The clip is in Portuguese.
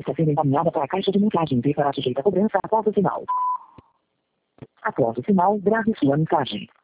está sendo encaminhada para a caixa de mensagens e será sujeita a cobrança após o sinal. Após o sinal, grave sua mensagem.